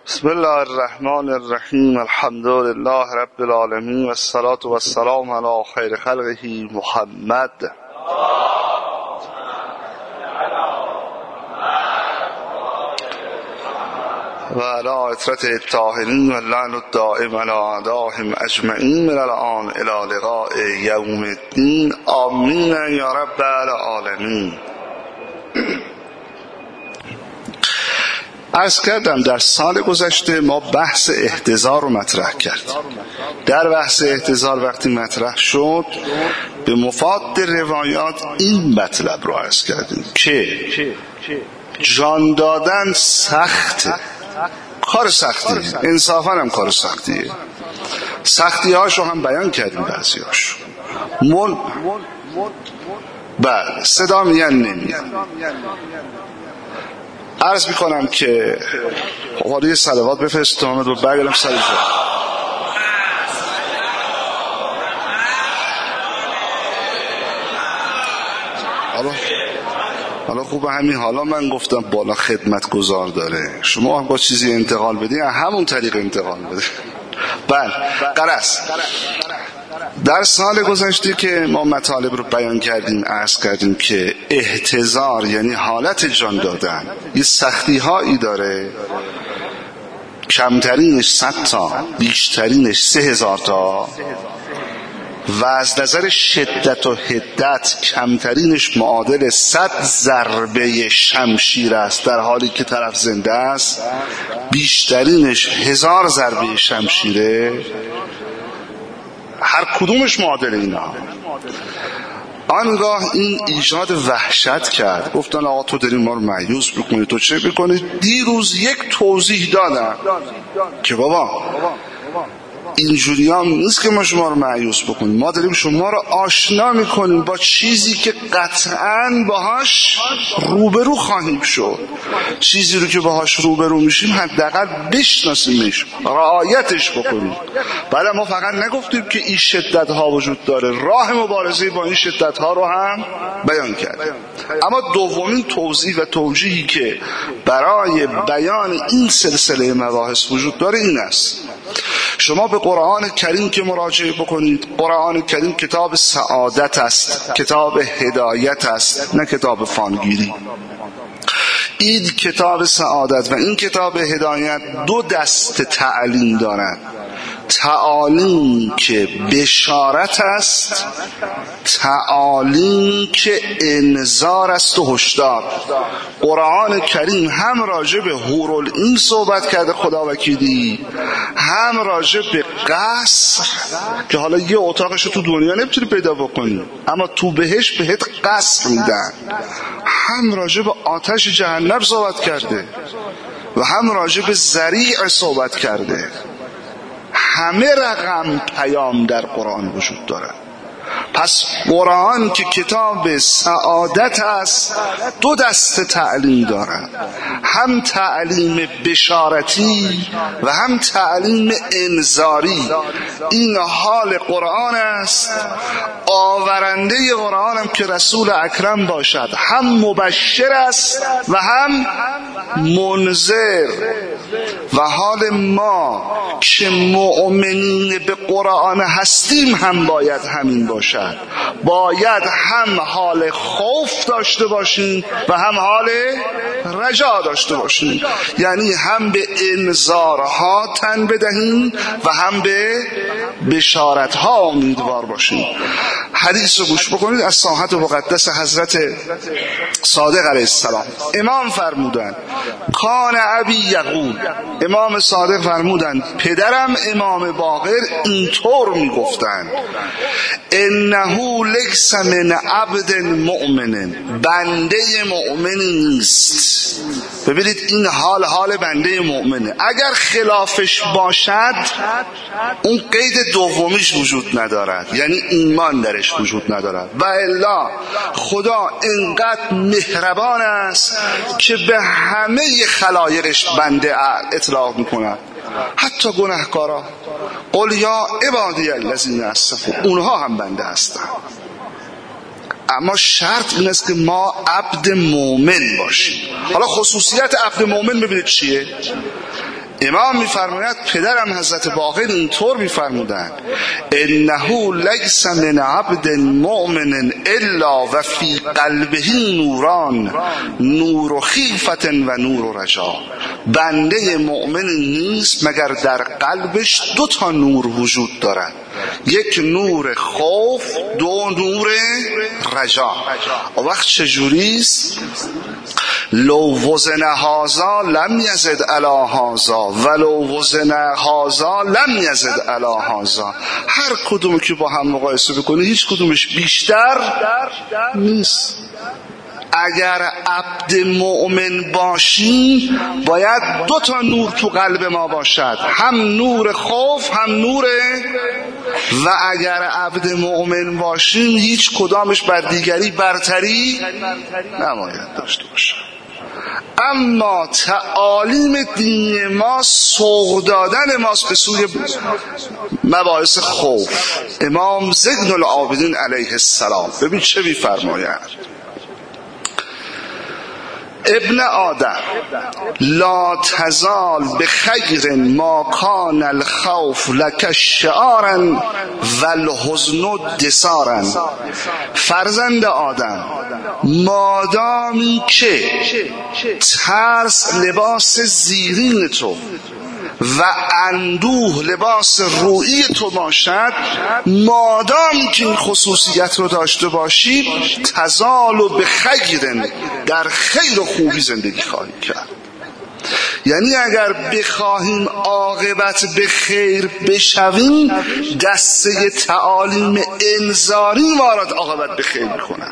بسم الله الرحمن الرحیم. الحمد لله رب العالمین و الصلاة و السلام علی خیر خلقه محمد و علی عترته الطاهرین و اللعن الدائم علی اعدائهم اجمعین من الان الی لقاء یوم الدین. آمین یا رب العالمین. عرض کردم در سال گذشته ما بحث احتضار رو مطرح کردیم. در بحث احتضار وقتی مطرح شد به مفاد روایات این مطلب رو عرض کردیم که جان دادن سخته، کار سختیه، انصافا هم کار سختیه. سختی هاشو هم بیان کردیم، بعضی هاشو بله صدا میگن نمیگن. عرض میکنم که حالی صلوات بفرست آمد و برگردم سر جا. حالا خوبه همین حالا من گفتم بالا خدمت گذار داره، شما هم با چیزی انتقال بدین همون طریق انتقال بده. بله قرص در سال گذشته که ما مطالب رو بیان کردیم عرض کردیم که احتضار یعنی حالت جان دادن یه سختی هایی داره، کمترینش 100 تا بیشترینش 3000 تا و از نظر شدت و حدت کمترینش معادل 100 ضربه شمشیر است در حالی که طرف زنده است، بیشترینش 1000 ضربه شمشیره. هر کدومش معادل اینا. آنگاه این ایجاد وحشت کرد، گفتن آقا تو داری ما رو مایوس بکنی، تو چه بکنی؟ دیروز یک توضیح دادم که بابا اینجوری هم نیست که ما شما رو مایوس بکنیم، ما داریم شما رو آشنا میکنیم با چیزی که قطعاً باهاش روبرو خواهیم شد. چیزی رو که باهاش روبرو میشیم حداقل بشناسیمش، رعایتش بکنیم. بعد ما فقط نگفتیم که این شدت ها وجود داره، راه مبارزه با این شدت ها رو هم بیان کردیم. اما دومین توضیح و توجیهی که برای بیان این سلسله مباحث وجود داره این است: شما به قرآن کریم که مراجعه بکنید، قرآن کریم کتاب سعادت است، کتاب هدایت است، نه کتاب فانگیری. این کتاب سعادت و این کتاب هدایت دو دست تعلیم دارند: تعالیم که بشارت است، تعالیم که انذار است و هشدار. قرآن کریم هم راجع به حورالعین صحبت کرده خدا وکیلی، هم راجع به قصر که حالا یه اتاقش تو دنیا نمیتونی پیدا بکنی اما تو بهش بهت قصر میدن، هم راجع به آتش جهنم صحبت کرده و هم راجع به ذریع صحبت کرده. همه رقم پیام در قرآن وجود دارد. پس قرآن که کتاب سعادت است دو دست تعلیم دارد، هم تعلیم بشارتی و هم تعلیم انذاری. این حال قرآن است. آورنده قرآن هم که رسول اکرم باشد، هم مبشر است و هم منذر. و حال ما که مؤمنین به قرآن هستیم هم باید همین باشد. باید هم حال خوف داشته باشیم و هم حال رجا داشته باشیم، یعنی هم به انذارها تن بدهیم و هم به بشارتها امیدوار باشیم. حدیث رو گوش بکنید از ساحت مقدس حضرت صادق علیه السلام. امام فرمودند کان ابی یقول، امام صادق فرمودند پدرم امام باقر اینطور میگفتند: انه لکس من عبد مؤمن، بنده مؤمنی نیست. ببینید این حال بنده مؤمنه. اگر خلافش باشد اون قید دومیش وجود ندارد، یعنی ایمان درش وجود ندارد. و الا خدا انقدر مهربان است که به همه خلایقش بنده اطلاق میکند، حتی گناهکارا. قل یا عبادی الذین اسرفوا، اونها هم بنده هستن. اما شرط این است که ما عبد مومن باشیم. حالا خصوصیت عبد مومن ببینید چیه؟ امام میفرماید پدرم حضرت باقر اینطور میفرمودند انه لیس من عبد مؤمن الا و فی قلبه نوران، نور خیفت و نور رجا. بنده مؤمن نیست مگر در قلبش 2 نور وجود دارد، یک نور خوف، 2 نور رجا. وقت چجوریست؟ لو وزن هذا لم یزد علی هذا ولو وزن هذا لم یزد علی هذا. هر کدومی که با هم مقایسه بکنی هیچ کدومش بیشتر نیست. اگر عبد مؤمن باشی باید 2 نور تو قلب ما باشد، هم نور خوف هم نور، و اگر عبد مؤمن باشیم هیچ کدامش بر دیگری برتری نباید داشته باشه. اما تعالیم دین ما سوق دادن ماست به سوی مباحث خوف. امام زین العابدین علیه السلام ببین چه می‌فرماید: ابن آدم لا تزال بخیر ما کان الخوف لک شعارا والحزن دسارا. فرزند آدم، مادامی که ترس لباس زیرین تو و اندوه لباس روئی تو باشد، مادام که این خصوصیت رو داشته باشی، تزال و به خیر، در خیر و خوبی زندگی خواهی کرد. یعنی اگر بخواهیم عاقبت به خیر بشویم، دسته تعالیم انذاری وارد عاقبت به خیر میکنن.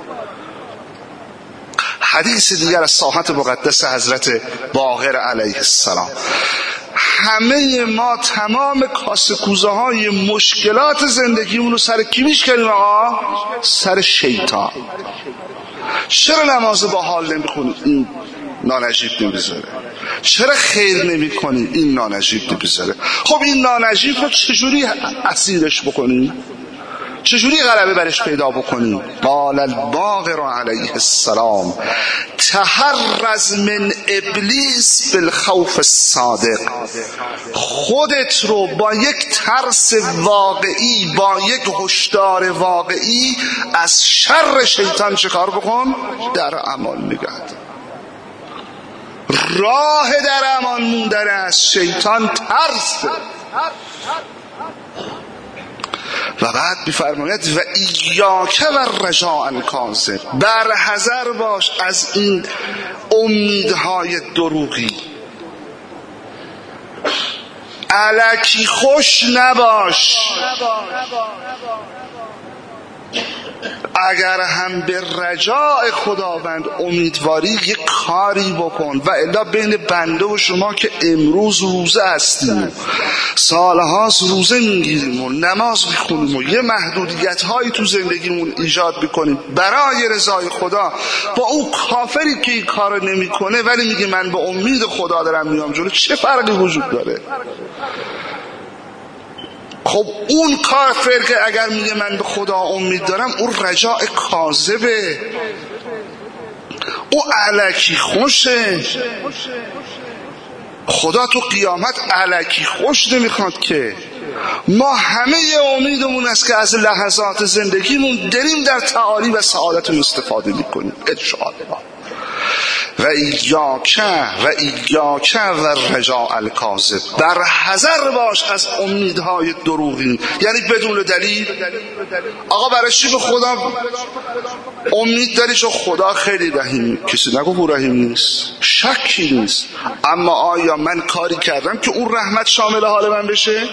حدیث دیگر از ساحت مقدس حضرت باقر علیه السلام: همه ما تمام کاسه کوزه های مشکلات زندگیمون رو سر کی میشکنیم آقا؟ سر شیطان. چرا نماز با حال نمیخونی؟ این نانجیب نمیذاره. چرا خیر نمی کنی؟ این نانجیب نمیذاره. خب این نانجیب رو چجوری اسیرش بکنیم؟ چجوری غلبه برش پیدا بکنیم؟ قال الباقر علیه السلام: تحرز من ابلیس بالخوف الصادق. خودت رو با یک ترس واقعی، با یک هشدار واقعی از شر شیطان چکار بکن؟ در امان نگه دار. راه در امان موندن از شیطان ترس. و بعد می‌فرماید و ایاک و رجاء الکاذب، بر حذر باش از این امیدهای دروغی. الکی خوش نباش. اگر هم به رجاء خداوند امیدواری یک کاری بکن، و الا بین بنده و شما که امروز روزه هستیم، سالهاست روزه میگیریم و نماز میخونیم و یه محدودیت هایی تو زندگیمون ایجاد میکنیم برای رضای خدا، با اون کافری که این کار نمیکنه ولی میگه من به امید خدا دارم میام جلو، چه فرقی وجود داره؟ خب اون کافر که اگر میگه من به خدا امید دارم، اون رجاء کاذبه، اون الکی خوشه. خدا تو قیامت الکی خوش نمیخواد که. ما همه امیدمون است که از لحظات زندگیمون داریم در تعالی و سعادتمون استفاده میکنیم انشاءالله. و ایاک و رجاء الکاذب، بر حذر باش از امیدهای دروغین. یعنی بدون دلیل. آقا برای چی به خدا امید داری؟ چون خدا خیلی رحیم. کسی نگو او رحیم نیست، شکی نیست. اما آیا من کاری کردم که اون رحمت شامل حال من بشه؟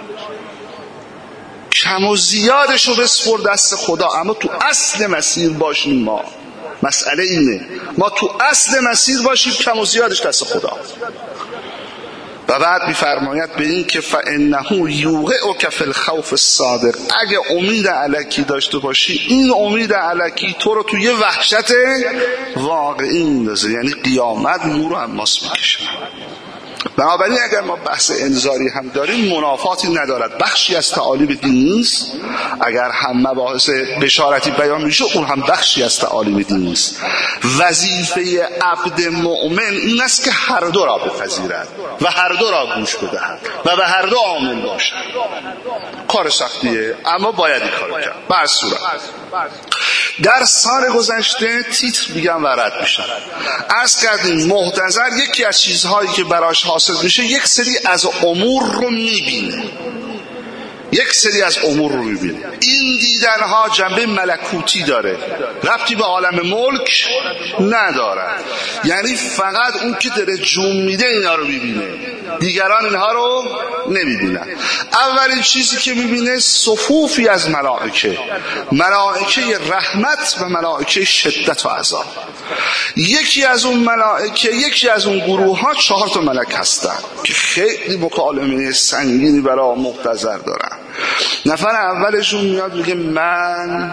کم و زیادشو بسپر دست خدا، اما تو اصل مسیر باشیم. ما مسئله اینه، ما تو اصل مسیر باشیم، کم و زیادش دست خدا. و بعد میفرماید به این که فانه یوقعک فی الخوف الصادق، اگه امید الکی داشته باشی، این امید الکی تو رو توی وحشت واقعی میندازه. یعنی قیامت نور رو هم ماس میکشه. بنابراین اگر ما بحث انذاری هم داریم منافاتی ندارد، بخشی از تعالیم دین نیست. اگر هم مباحث بشارتی بیان میشه اون هم بخشی از تعالیم دین نیست. وظیفه عبد مؤمن این است که هر دو را بپذیرد و هر دو را گوش بدهد و به هر دو عامل باشد. کار سختیه اما باید این کارو کرد. به هر صورت در سال گذشته تیتر میگم و رد میشن. عرض کردیم محتضر یکی از چیزهایی که براش حاصل میشه یک سری از امور رو میبینه، این دیدنها جنبه ملکوتی داره، ربطی به عالم ملک نداره. یعنی فقط اون که داره جون میده اینا رو میبینه، دیگران اینها رو نمیبینن. اولین چیزی که میبینه صفوفی از ملائکه رحمت و ملائکه شدت و عذاب. یکی از اون ملائکه، یکی از اون گروه ها 4 تا ملک هستن که خیلی مکالمه سنگینی برای محتضر دارن. نفر اولشون میاد میگه من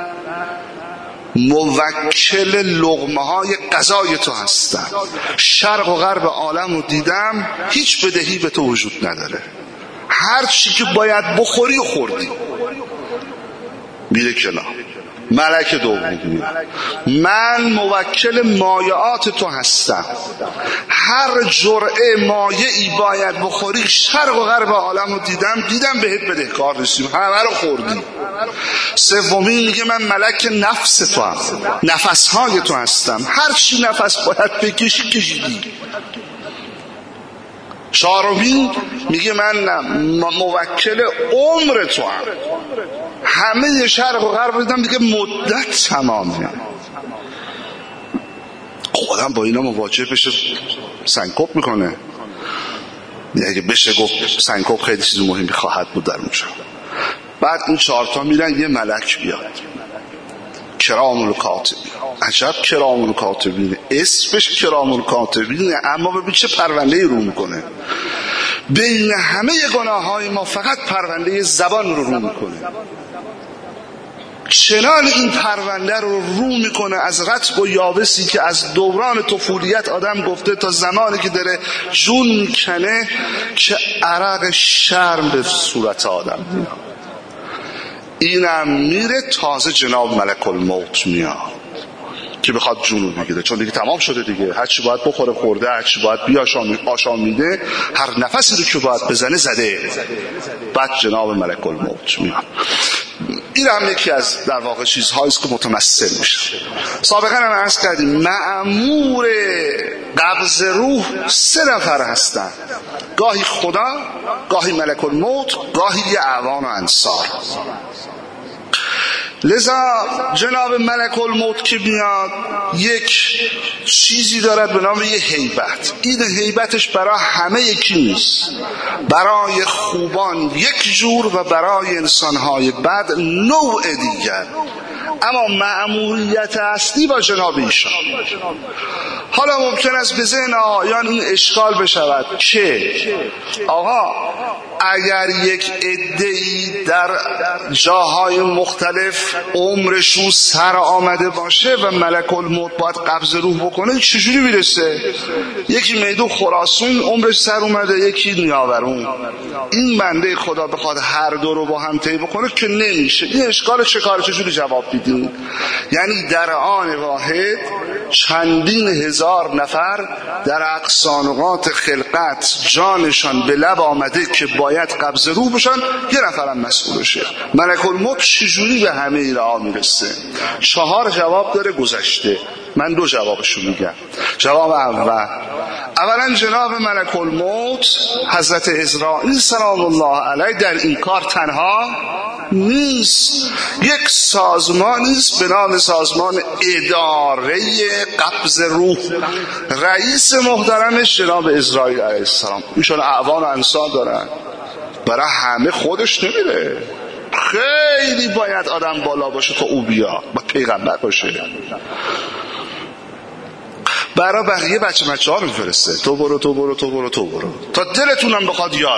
موکل لقمه های غذای تو هستم، شرق و غرب عالم رو دیدم، هیچ بدهی به تو وجود نداره، هر چی که باید بخوری و خوردی. میره کنار. ملک دوم میاد من موکل مایعات تو هستم، هر جرعه مایعی باید بخوری، شرق و غرب عالم رو دیدم بهت بدهکار نیستیم، همه رو خوردی. سومی میگه من ملک نفس تو هستم، نفسهای تو هستم، هر چی نفس باید بکشی کشیدی. چهارمی میگه من موکل عمر تو هم، همه شرق و غرب دیدم دیگه مدت تمامه. آدم با اینا مواجه بشه سنکوب میکنه. اگه بشه گفت سنکوب خیلی چیز مهمی خواهد بود در اونجا. بعد این 4 تا میرن یه ملک بیاد، کرام الکاتبین. عجب کرام الکاتبینه، اسمش کرام الکاتبینه، اما ببین چه پرونده‌ای رو میکنه. بین همه گناه‌های ما فقط پرونده زبان رو میکنه. چنان این پرونده رو میکنه از رطب و یابسی که از دوران طفولیت آدم گفته تا زمانی که داره جون میکنه که عرق شرم به صورت آدم میاد. اینم میره تازه جناب ملک الموت میاد که بخواد جونو بگیره، چون دیگه تمام شده دیگه، هر چی باید بخوره خورده، هر چی باید آشامیده، هر نفسی رو که باید بزنه زده. بعد جناب ملک الموت میاد. این هم یکی از در واقع چیزهاییست که متمثل میشه. سابقا هم عرض کردیم مأمور قبض روح 3 نفر هستن، گاهی خدا، گاهی ملک الموت، گاهی اعوان و انصار. لذا جناب ملک الموت که میاد یک چیزی دارد به نام یه هیبت. این هیبتش برای همه یکی نیست، برای خوبان یک جور و برای انسانهای بد نوع دیگر، اما مأموریت اصلی با جناب ایشان. حالا ممکن است به ذهن آقایان این اشکال بشود که آقا اگر یک عده‌ای در جاهای مختلف عمرشون سر آمده باشه و ملک الموت باید قبض روح بکنه، چجوری میرسه؟ یکی میدون خراسان عمرش سر اومده، یکی نیاورون. این بنده خدا بخواد هر دو رو با هم طی بکنه که نمیشه. این اشکال چجوری جواب میدین؟ یعنی در آن واحد چندین هزار نفر در اقصانقات خلقت جانشان به لب آمده که باید قبض روح بشن، یه نفرم مسئولشه. ملک الموت چجوری به همه اینا میرسه؟ 4 جواب داره گذشته، من 2 جوابشو میگم. جواب اولا جناب ملک الموت حضرت عزرائیل سلام الله علیه در این کار تنها نیست. یک سازمانیست به نام سازمان اداره قبض روح، رئیس محترمش جناب عزرائیل علیه السلام. ایشان اعوان و انصار دارن، برای همه خودش نمیره، خیلی باید آدم بالا باشه تا او بیا و پیغمبر باشه. برای بقیه بچه ها میفرسته، تو برو تا دلتونم بخواد یار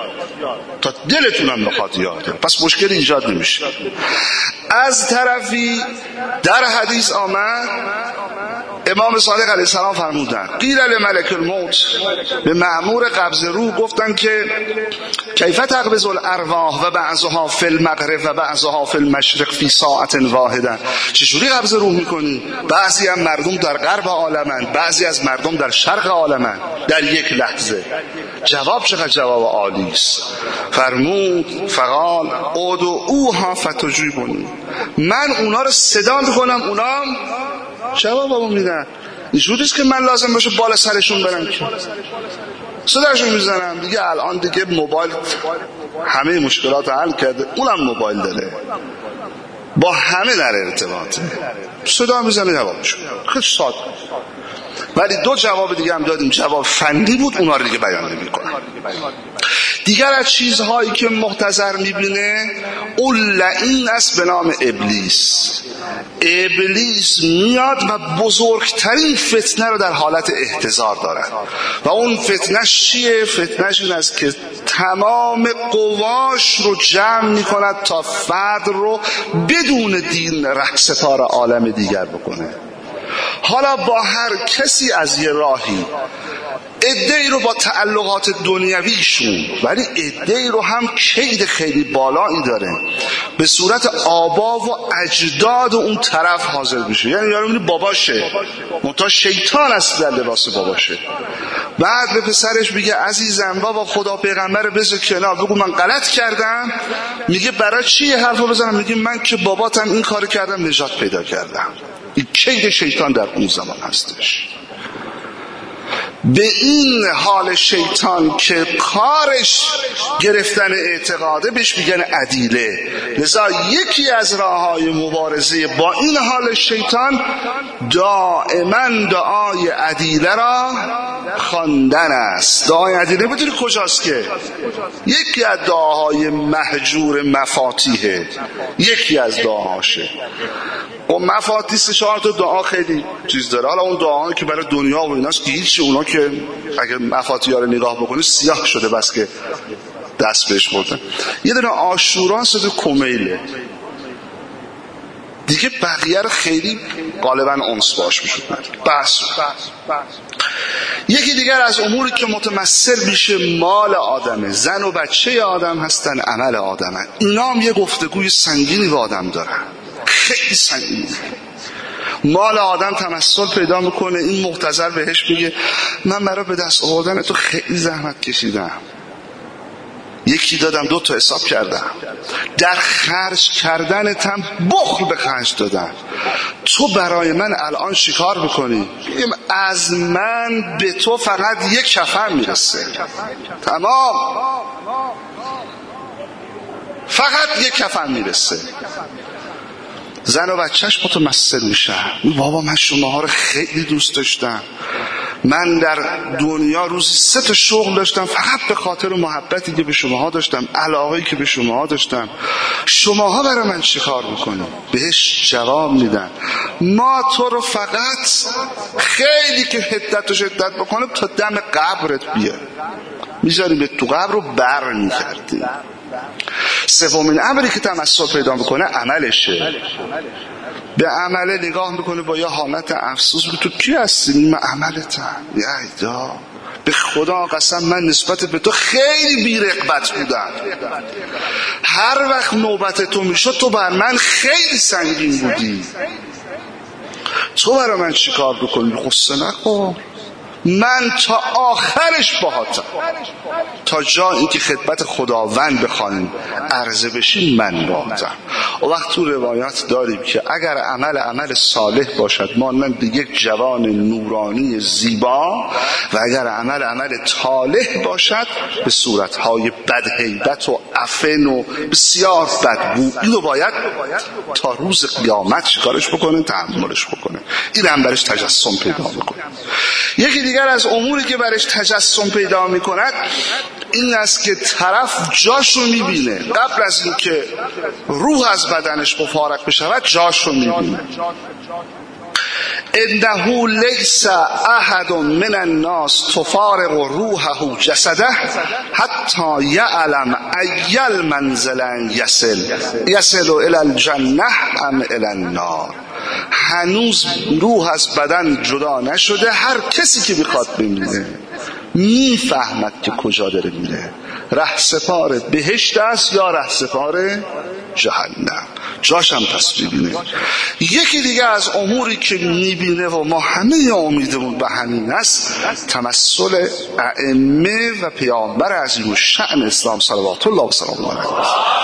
داره، پس مشکل ایجاد نمیشه. از طرفی در حدیث آمد امام صادق علیه السلام فرمودن قیل لملک الموت، به مأمور قبض روح گفتن که کیف تقبض الارواح و بعضها فی المغرب و بعضها فی المشرق فی ساعت واحده، چجوری قبض روح میکنی؟ بعضی از مردم در غرب عالمن، بعضی از مردم در شرق عالمن، در یک لحظه. جواب چقدر جواب عالی است. فرمود فقال ادعوها فتجیبونی، من اونا رو صدا میکنم، اونا جوابمو میدن. اینجوری است که من لازم باشه بالا سرشون برم که صداشون میزنم. دیگه الان دیگه موبایل همه مشکلات حل کرده، اونم موبایل داره، با همه در ارتباطه، صدا میزنه جوابشون. خیلی ساده. ولی دو جواب دیگه هم دادیم، جواب فنی بود، اونا رو دیگه بیان نمی‌کنم. دیگر از چیزهایی که محتضر میبینه اون لعین است به نام ابلیس. ابلیس میاد و بزرگترین فتنه رو در حالت احتضار دارد و اون فتنهش چیه؟ فتنهش این است که تمام قواش رو جمع میکند تا فرد رو بدون دین رهسپار عالم دیگر بکنه. حالا با هر کسی از یه راهی، عده‌ای رو با تعلقات دنیویشون، ولی عده‌ای رو هم کید خیلی بالایی داره، به صورت آبا و اجداد اون طرف حاضر میشه. یعنی یارو میگه باباشه، منتها شیطان است در لباس باباشه. بعد به پسرش میگه عزیزم بابا خدا پیغمبر بذار کنار، بگو من غلط کردم. میگه برای چی یه حرفو بزنم؟ میگه من که باباتم این کارو کردم نجات پیدا کردم. این کید شیطان در اون زمان هستش. به این حال شیطان که کارش گرفتن اعتقاده بهش میگن عدیله. لذا یکی از راههای مبارزه با این حال شیطان دائما دعای عدیله را خواندن است. دعای عدیله بدونی کجاست که یکی از دعاهای مهجور مفاتیحه، یکی از دعاهاشه. و مفاتیح 4 تا دعا خیلی چیز داره. حالا اون دعاهایی که برای دنیا و ایناست که هیچ، اونا که اگر مفاتیح رو نگاه بکنی سیاه شده بس که دست بهش بردن. یه دونه عاشورا صد کمیله دیگه، بقیه رو خیلی غالبا انس باش میشود. بس یکی دیگر از اموری که متمثل میشه مال آدمه، زن و بچه آدم هستن، عمل آدمه. اینا هم یه گفتگوی سنگینی با آدم دارن، خیلی سنگینی. مال آدم تمثل پیدا میکنه. این محتضر بهش میگه من برای به دست آوردن تو خیلی زحمت کشیدم، یکی دادم 2 تا حساب کردم، در خرج کردنت هم بخل به خرج دادم، تو برای من الان شکار میکنی؟ از من به تو فقط 1 کفن میرسه، تمام، فقط 1 کفن میرسه. زن و بچهش متمثل میشن. بابا من شماها رو خیلی دوست داشتم، من در دنیا روزی 3 تا شغل داشتم فقط به خاطر محبتی که به شماها داشتم، علاقه‌ای که به شماها داشتم، شماها برای من چی کار میکنی؟ بهش جواب میدن ما تو رو فقط خیلی که حدت و شدت بکنه تا دم قبرت بیاد، میذاریم به تو قبر رو بر میکردی. سومین امری که تمثل پیدا میکنه عملشه. به عمله نگاه میکنه با یه حالت افسوس، تو کی هستی؟ من عملتم. یعیدا به خدا قسم من نسبت به تو خیلی بی رغبت بودم، هر وقت نوبت تو میشد تو بر من خیلی سنگین بودی، تو برای من چی کار بکنی؟ غصه نکن، من تا آخرش باهاتم، تا جا اینکه خدمت خداوند بخوایم عرضه بشیم من باهاتم. و وقت تو روایات داریم که اگر عمل صالح باشد مانند یک جوان نورانی زیبا، و اگر عمل طالح باشد به صورتهای بدهیبت و عفن و بسیار بدبو. اینو باید تا روز قیامت چیکارش بکنه؟ تحملش بکنه. این هم برش تجسم پیدا میکنه. یکی دیگر از اموری که برش تجسم پیدا میکند این است که طرف جاشو میبینه، قبل از اینکه روح از بدنش مفارق بشود جاشو میبینه. انه لیس احد من الناس تفارق روحه جسده حتی یعلم ای المنزل یصل الی الجنه ام الی النار. هنوز روح از بدن جدا نشده، هر کسی که بخواد بمیره میفهمد که کجا داره میره، رهسپار بهشت است یا رهسپار جهنم. جاش هم پس ببینه. یکی دیگه از اموری که میبینه و ما همه امیدمون به همین است، تمثل ائمه و پیامبر عظیم الشأن اسلام صلوات الله و سلام علیه.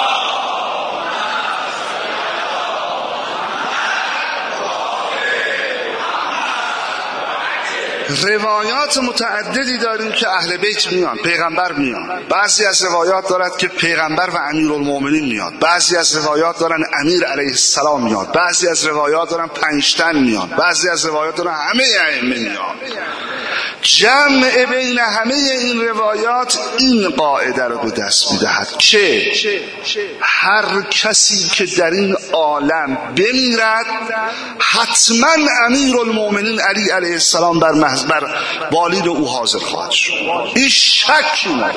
روایات متعددی داریم که اهل بیت میان، پیغمبر میان. بعضی از روایات دارد که پیغمبر و امیرالمومنین میاد، بعضی از روایات دارن امیر علیه السلام میاد، بعضی از روایات دارن 5 تن میاد، بعضی از روایات دارن همه ائمه میاد. جمع بین همه این روایات این قاعده رو به دست میدهد که هر کسی که در این عالم بمیرد حتما امیرالمومنین علی علیه السلام بر بالین او حاضر خواهد شد. این شکی نداره.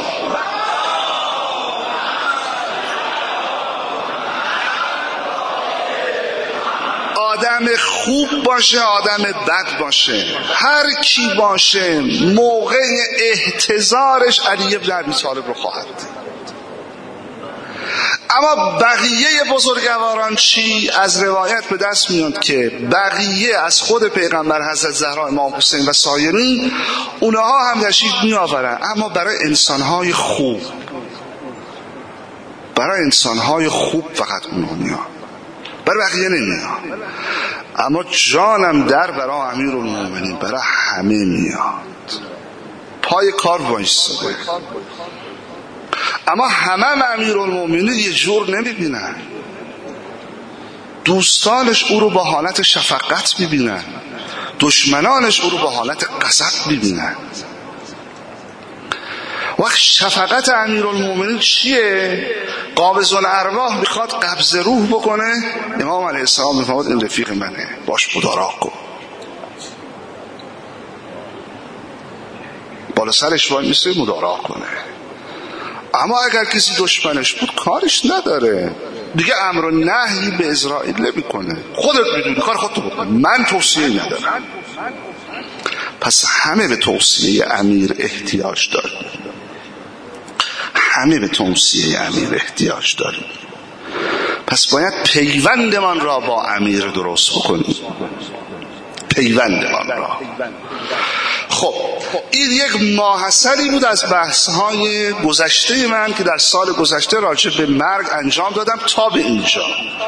آدم خوب باشه، آدم بد باشه، هر کی باشه موقع احتضارش علی بن ابی طالب رو خواهد دید. اما بقیه بزرگواران چی؟ از روایت به دست میاد که بقیه از خود پیغمبر حضرت زهرا، امام حسین و سایرین، اونها هم تشریف میآورن، اما برای انسانهای خوب، برای انسانهای خوب فقط اونها میاد، برای بقیه نمیاد. اما جانم در برای امیرالمومنین برای همه میاد، پای کار وایساده. اما همه امیرالمومنین یه جور نمیبینن، دوستانش او رو با حالت شفقت میبینن، دشمنانش او رو با حالت غضب میبینن. وقت شفقت امیرالمومنین چیه؟ قابض الارواح میخواد قبض روح بکنه، امام علیه السلام میفرماد این رفیق منه، باش مدارا کن. بالا سرش وای میسه مدارا کنه. اما اگر کسی دشمنش بود کارش نداره دیگه، امر و نهی به اسرائیل نمیکنه، خودت میدونی کار خودت بکن، من توصیه ندارم. پس همه به توصیه امیر احتیاج داریم، همه به توصیه امیر احتیاج داریم. پس باید پیوندمان را با امیر درست بکنیم، پیوندمان را. خب این یک ماحصلی بود از بحث‌های گذشته من که در سال گذشته راجع به مرگ انجام دادم تا به اینجا.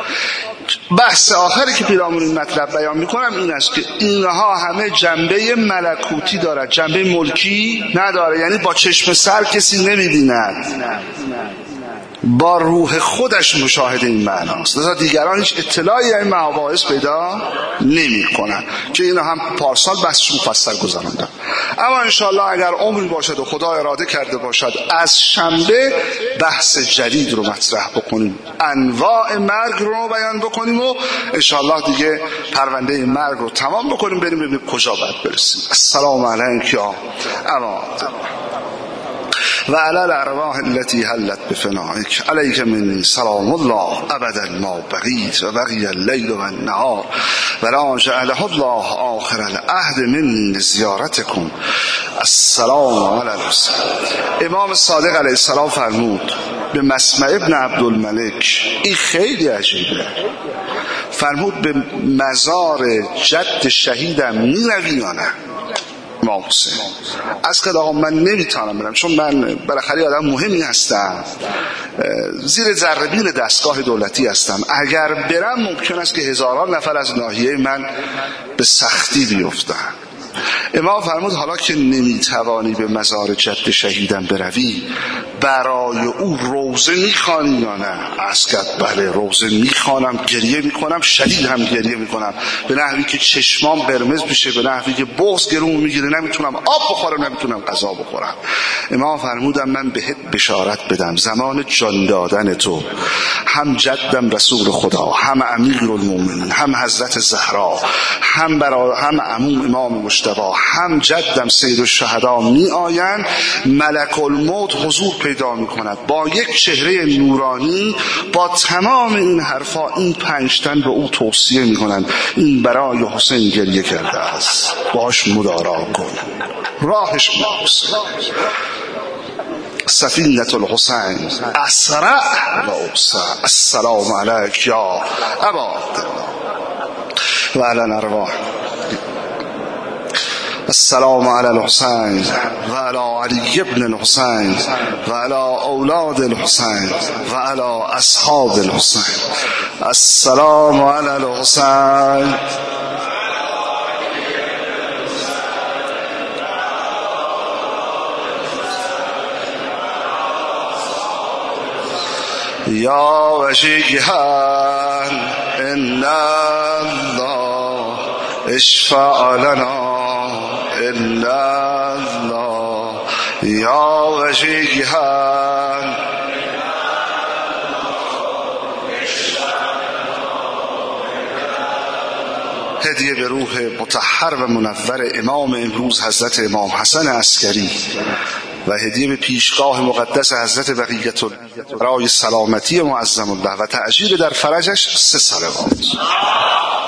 بحث آخری که پیرامون این مطلب بیان میکنم این است که اینها همه جنبه ملکوتی دارد، جنبه ملکی نداره. یعنی با چشم سر کسی نمی‌بیند، با روح خودش مشاهده این معناست. لذا دیگران هیچ اطلاعی این مباحث پیدا نمی کنن که اینا هم پارسال بحثش مفصل گذراندم. اما انشاءالله اگر عمری باشد و خدا اراده کرده باشد از شنبه بحث جدید رو مطرح بکنیم، انواع مرگ رو بیان بکنیم و انشاءالله دیگه پرونده مرگ رو تمام بکنیم، بریم ببینیم کجا باید برسیم. السلام علیک یا اماد و علی الارواح التي حلت بفنائك عليك مني سلام الله ابدا ما بقيت و بقي الليل و النهار و لا جعله الله آخر العهد مني لزيارتكم. السلام علی الحسین. امام صادق علیه السلام فرمود به مسمع ابن عبدالملک، این خیلی عجیبه، فرمود به مزار جد شهیدم میروی یا نه؟ امام حسین از که آقا من نمیتونم برم، چون من بالاخره آدم مهمی هستم، زیر ذره‌بین دستگاه دولتی هستم، اگر برم ممکن است که هزاران نفر از ناحیه من به سختی بیفتن. امام فرمود حالا که نمیتوانی به مزار جد شهیدم بروی، برای او روزه میخوانی یا نه؟ عرض کرد بله روزه میخوانم، گریه میکنم، شدید هم گریه میکنم، به نحوی که چشمام قرمز میشه، به نحوی که بغض گلوم میگیره، نمیتونم آب بخورم، نمیتونم غذا بخورم. امام فرمودم من بهت بشارت بدم زمان جان دادن تو هم جدم رسول خدا، هم امیرالمومنین، هم حضرت زهرا، هم عموم امام مجتبی، هم جدم سید الشهدا می آیند، ملک الموت حضور پیدا می کند با یک چهره نورانی، با تمام این حرفا این 5 تن به او توصیه می کنند این برای حسین گریه کرده است، باش مدارا کن، راهش می‌بوس. سفینة الحسین اسرع و اوسع، السلام علیک یا ابا عبدالله و علی الارواح، السلام علی الحسین و علی علی ابن الحسین و علی اولاد الحسین و علی اصحاب الحسین، السلام علی الحسین. یا وجیها ان الله اشفع لنا ان الله یا وجیها. هدیه به روح مطهر و منور امام امروز حضرت امام حسن عسکری و هدیه به پیشگاه مقدس حضرت بقیت برای سلامتی معظم الله و تأجیل در فرجش 3 صلوات.